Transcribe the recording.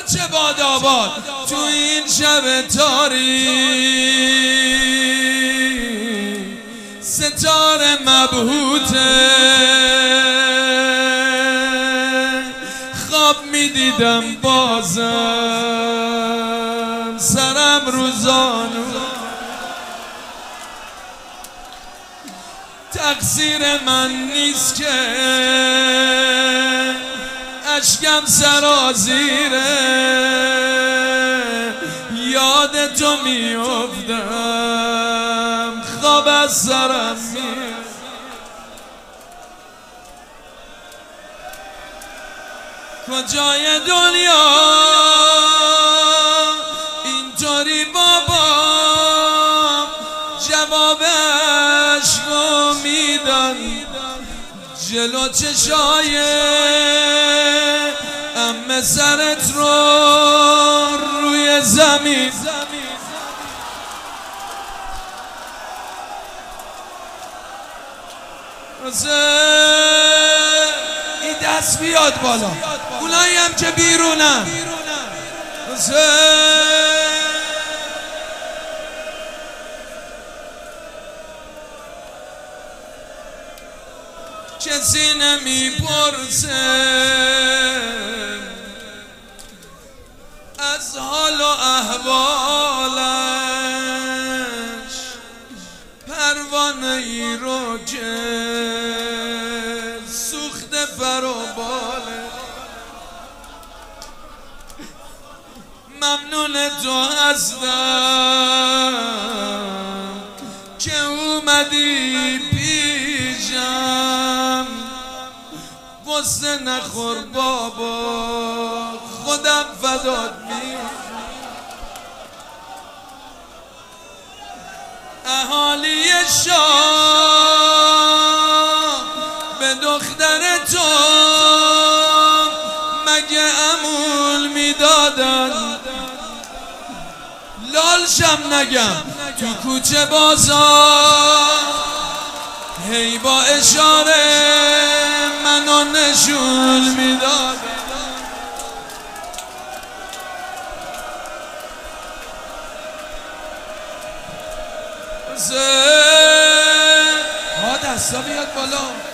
چه باد آباد تو این شب تاریک، ستاره مبهوته خواب میدیدم بازم سرم رو زانو. تقصیر من نیست که اشکم سرازیره، یاد تو میافتم خواب از سرم میره. کجای دنیا اینطوری بابا جوابش رو میدن، جلو چشای عمه سرت رو روی زمین. این دست بیاد بالا، اونایی هم که بیرونن کسی نمیپرسه از حال و احوالش، پروانه ای رو که سوخته پر و باله. ممنون تو هستم که اومدی پیشم، قصه نخور بابا خودم فدات میشم. اهالی شام به دختر تو مگه امول میدادن؟ لالشم نگم تو کوچه بازار هی با اشاره منو نشون میداد. ها دستا بیاد بالا.